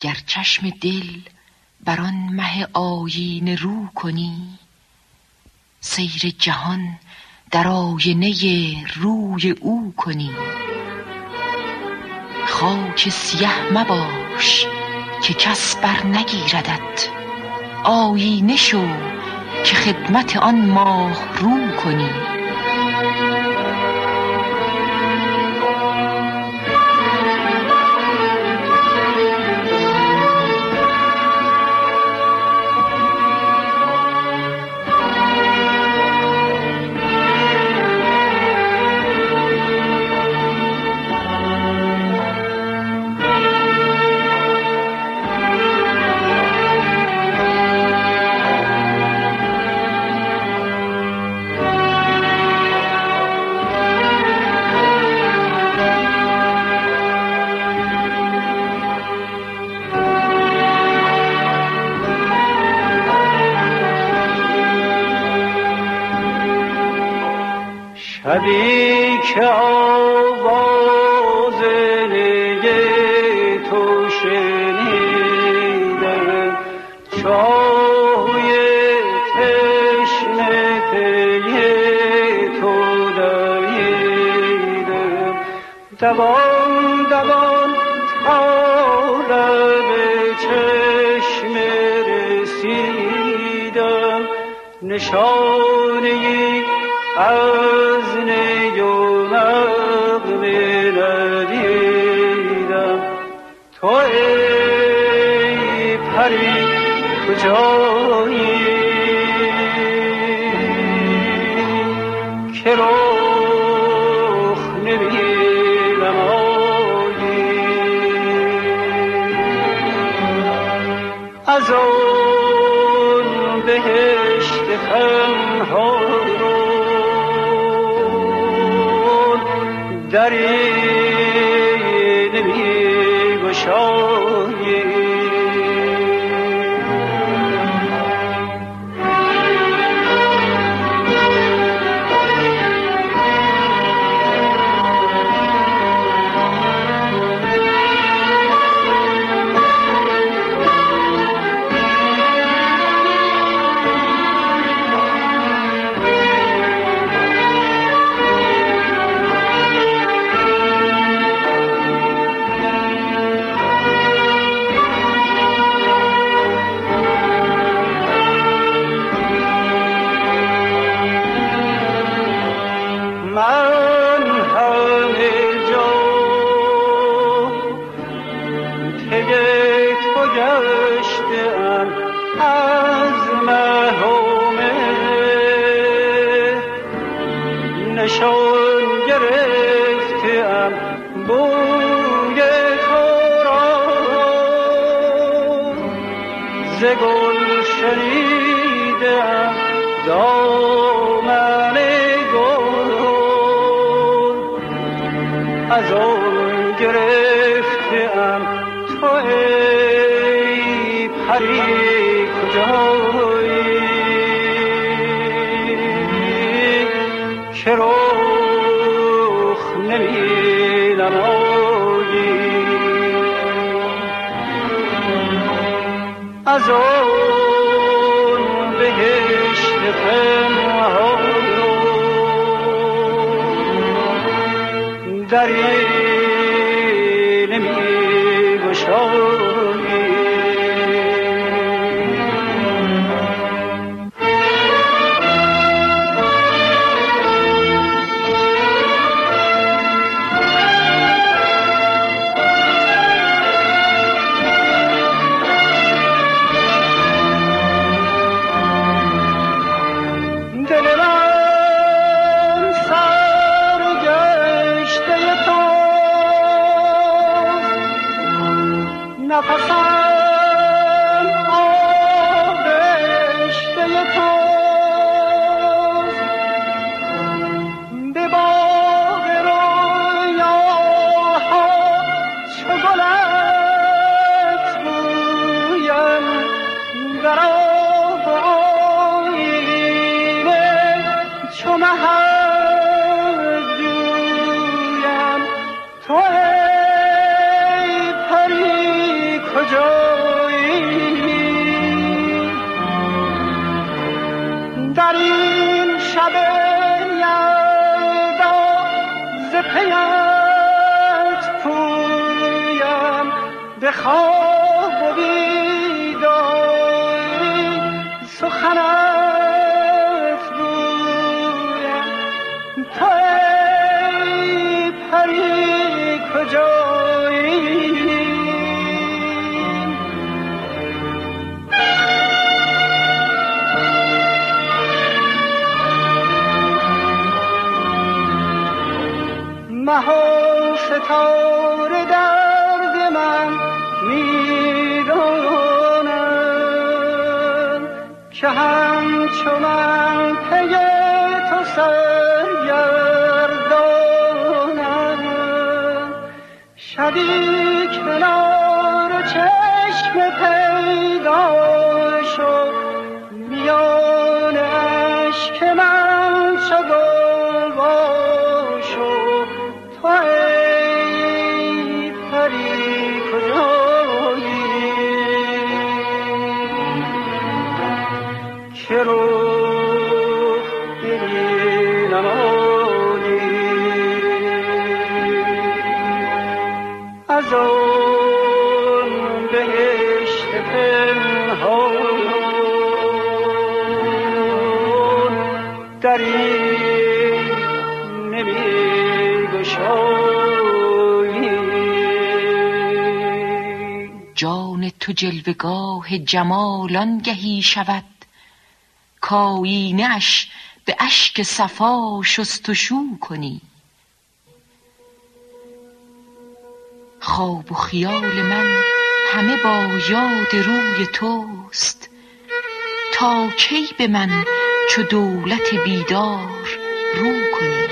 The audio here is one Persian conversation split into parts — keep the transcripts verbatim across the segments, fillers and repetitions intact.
گر چشم دل بر آن مه آیینه رو کنی، سیر جهان در آینه روی او کنی. خاک سیه مباش که کس بر نگیردت، آیینه شو که خدمت آن ماه رو کنی. شبی که آواز نی تو شنیدم، چای تشنه پی تو دویدم، دوان دوان تا لب چشم رسیدم، نشانه از نی و نغمه ندیدم. تو ای پری کجایی که رخ نمایی؟ از آن بهشت خمها دری نمی گشایی. نشان گرفتم بوی تو را، ز گل شنیدم دامن گل، از آن گرفتم تو ای پری کجایی که رخ نمی نمایی؟ از آن بهشت پنهان دری نمی گشایی. نفسم آغشته توست، به باغ رویاها چو گلت بویم، در آب آیینه چو مهت جویم. تو ای پری کجا به خواب و بیداری سخنت گویم تو ای پری کجایی مها ستاره درد من میدانم که همچو من پی تو سرگردانم شبی کنار چشم پیدا شو میان اشک من چو گل باشو تو ای پری کجایی که رخ ببینم از آن بهشت پنهان دری نمی‌گشایی جان تو جلوگاه جمال آنگهی شود کآیینه اش به اشک صفا شستشو کنی خواب و خیال من همه با یاد روی توست تا کی به من چو دولت بیدار رو کنی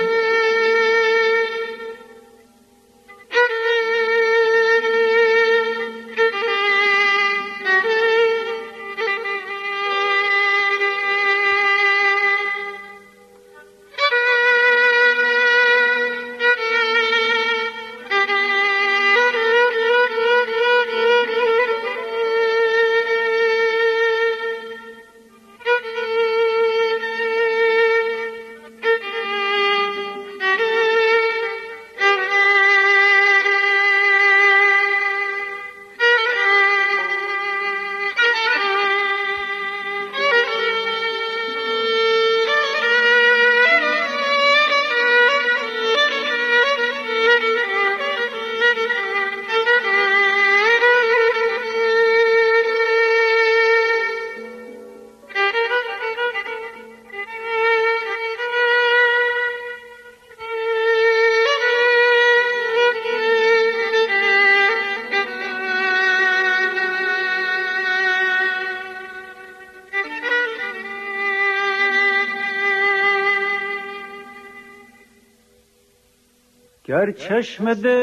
گر چشم دل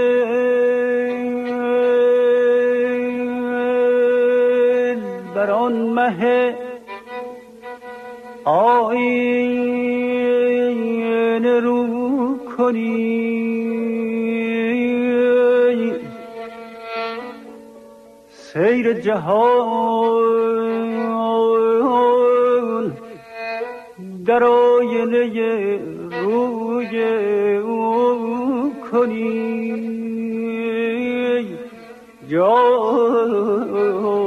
بر آن مه آیینه رو کنی سیر جهان در آینه روی او کنی جان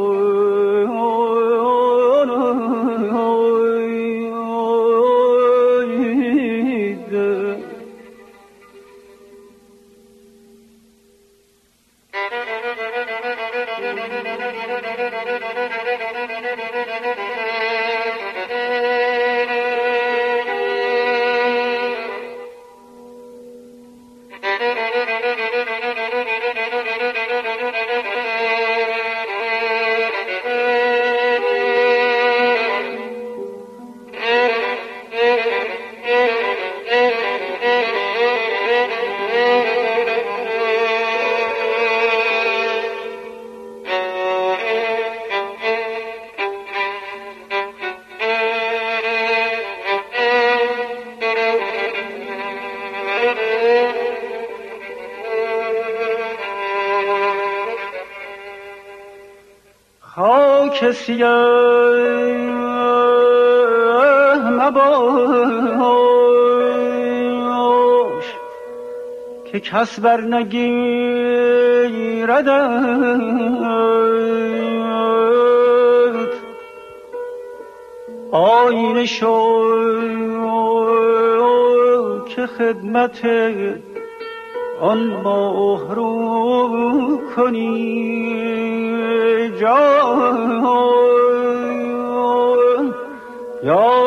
خاک سیاه مباش که کس بر نگیردم آینه شو که خدمت آن ماه رو کنی جان یا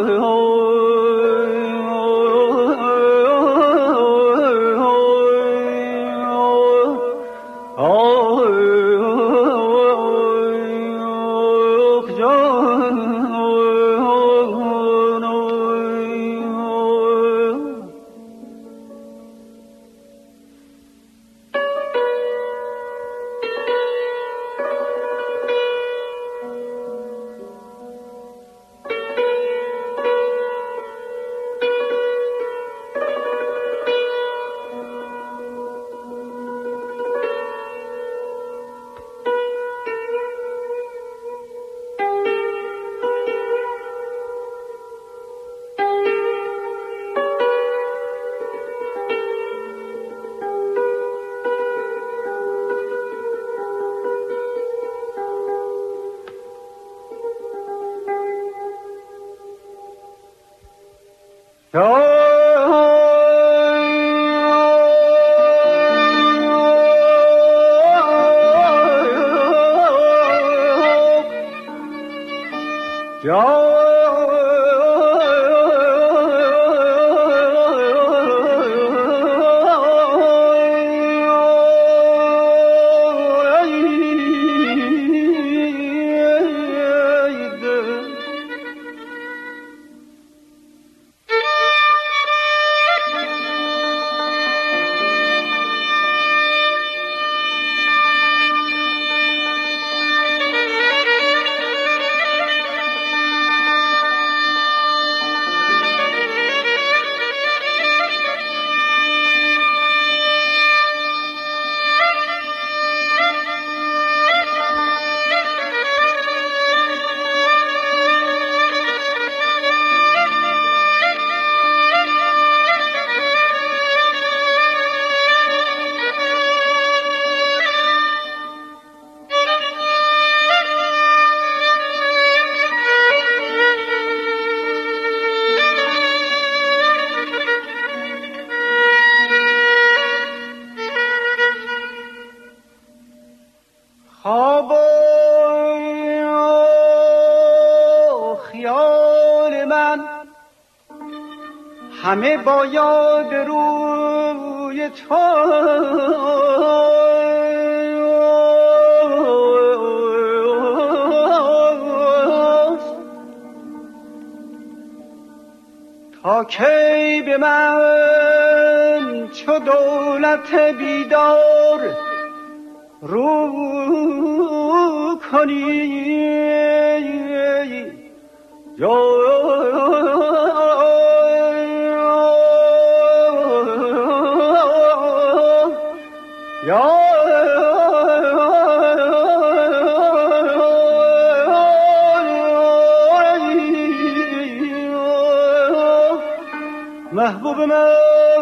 خواب و خیال من همه با یاد روی تو تا کی به من چو دولت بیدار رو کنی یا یا محبوب من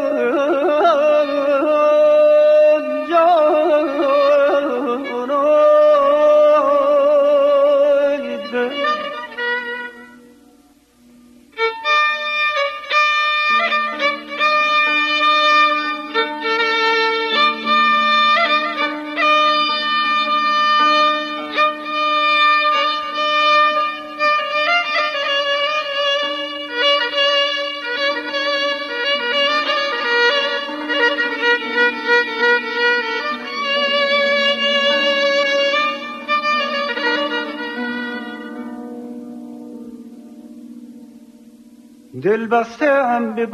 دل بسته ام به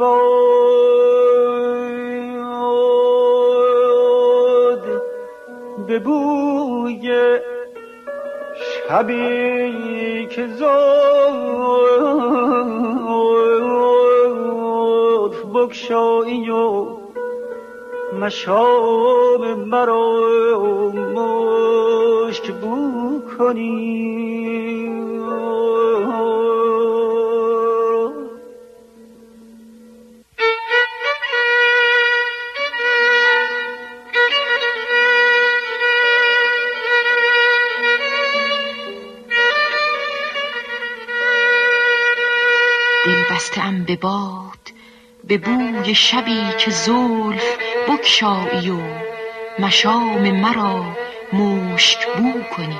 باد به بوی شبی که زلف بگشایی و مشام مرا مشک بو کنی ام به باد، به بوی شبی که زلف بگشایی و مشام مرا مشک بو کنی.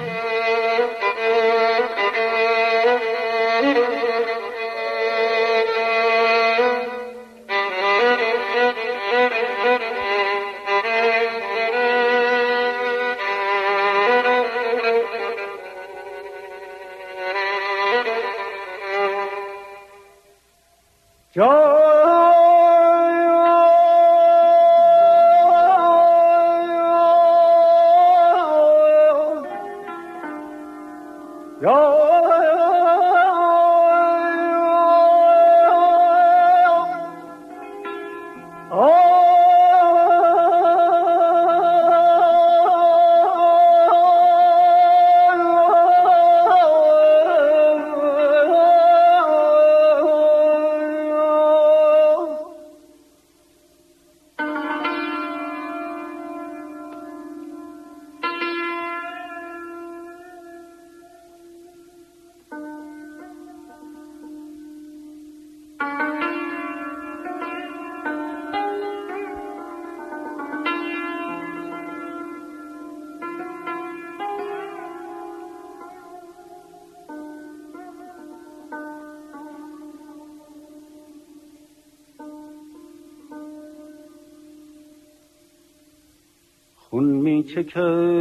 خون می چکد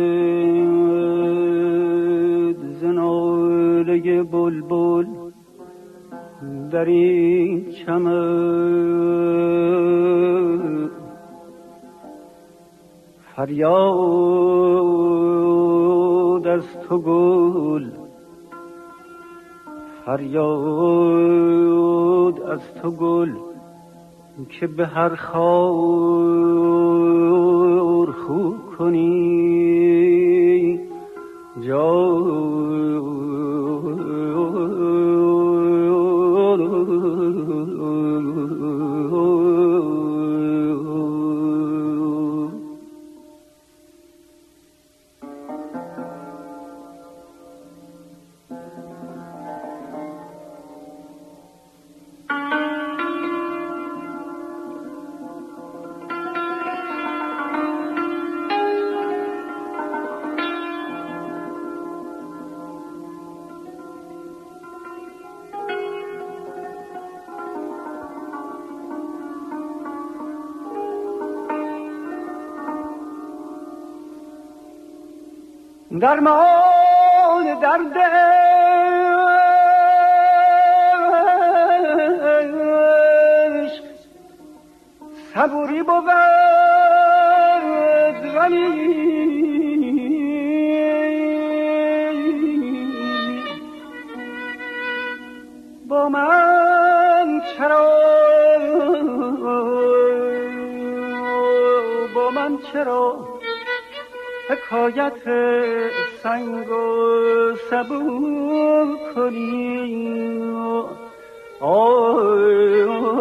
ز ناله بلبل در این چمن، فریاد از تو گل، فریاد از تو گل که به هر خار خو کنی جان. درمان دردش صبوری بود غمی، با من چرا با من چرا حکایت سنگ و سبو کنی. آی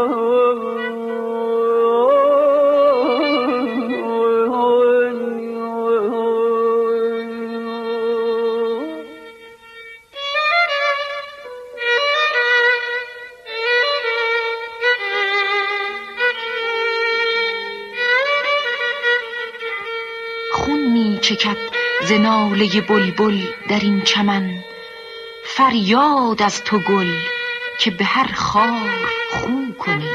چکد ز ناله بلبل در این چمن، فریاد از تو گل که به هر خار خو کنی.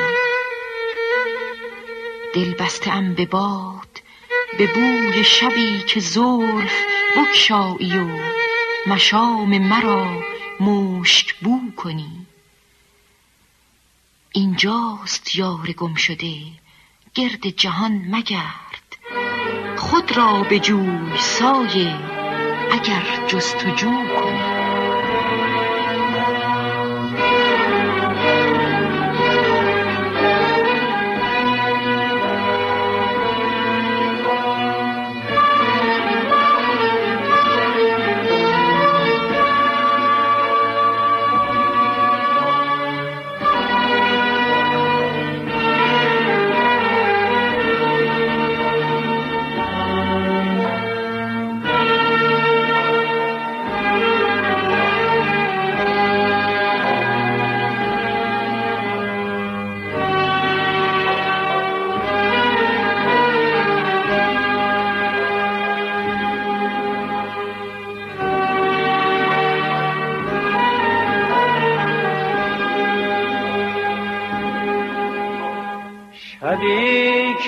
دل بسته ام به باد، به بوی شبی که زلف بگشایی و مشام مرا مشک بو کنی. اینجاست یار گم شده گرد جهان مگرد، خود را بجوی سایه اگر جستجو کنی.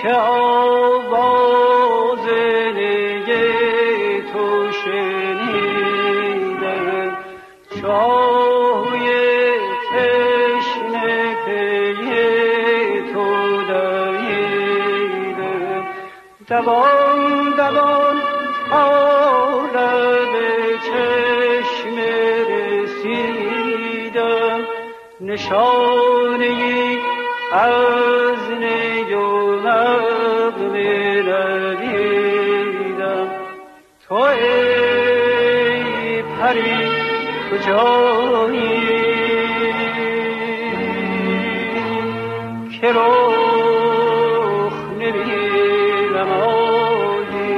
که آواز نی تو شنیدم، چاهوی تشنه پی تو دویدم. دوان دوان تا لب چشمه رسیدم، نشانه‌ای از نی و نغمه ندیدم. تو ای پری کجایی که رخ نمی‌نمایی؟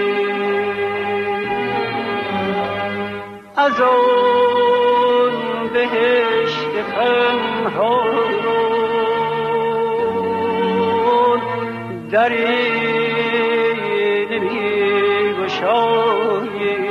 از آن بهشت پنهان دری نمی‌گشایی.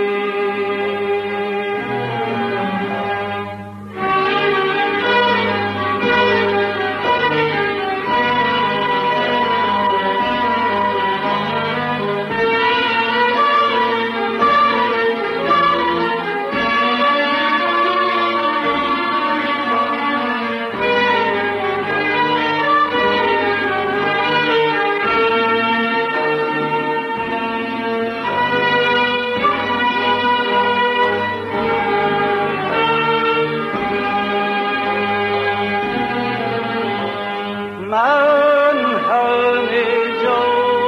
من همه جا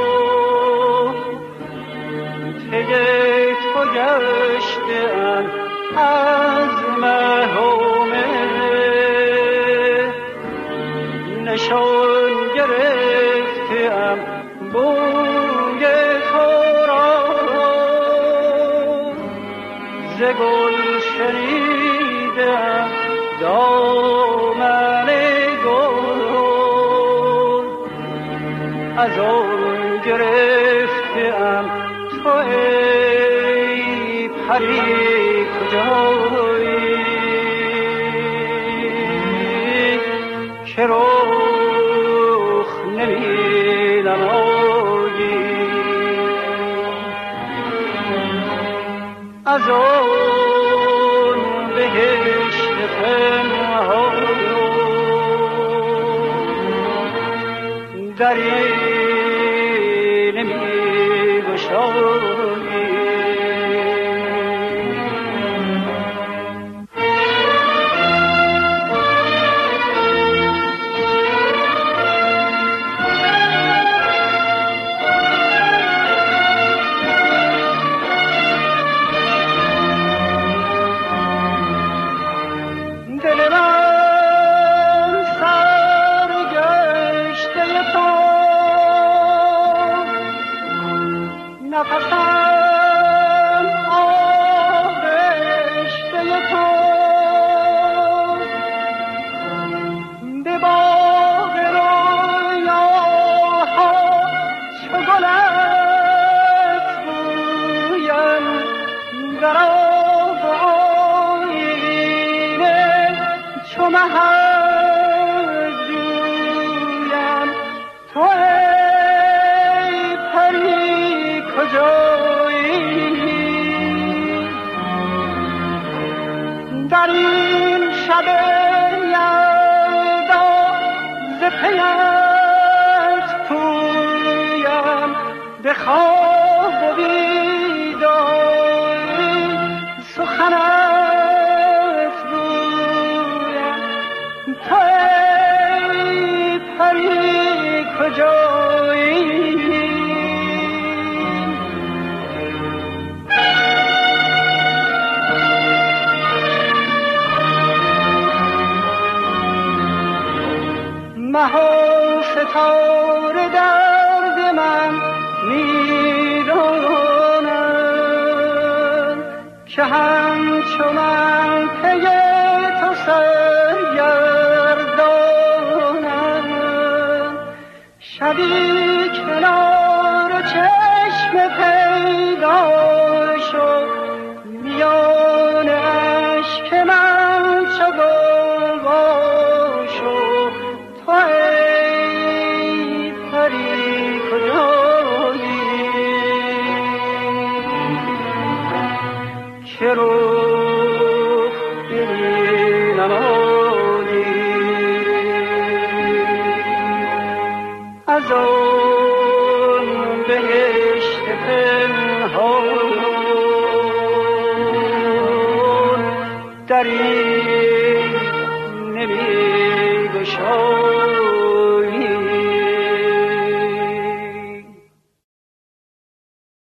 پی تو گشتم، از مه و مه نشان گرفتم بوی تو را، ز گل شنیدم دامن از آن گرفتم. تو ای پری کجایی که رخ نمی‌نمایی؟ از آن بهشت پنهان دری نمی‌گشایی. دل من سرگشته تو، نفسم آغشته تو، به باغ رویاها چو گلت بویم، در آب آیینه چو مهت جویم. تو ای پری کجایی در این شب یلدا، ز پیت پویم، به خواب و بیداری سخنت گویم. تو ای پری کجایی مها ستاره درد من میدانند که همچو من پی تو سرگردانند. شبی کنار چشم پیدا شد، میان اشک من چو گلوا شد. تو ای پری رخ نمایی از آن بهشت پنهان دری نمی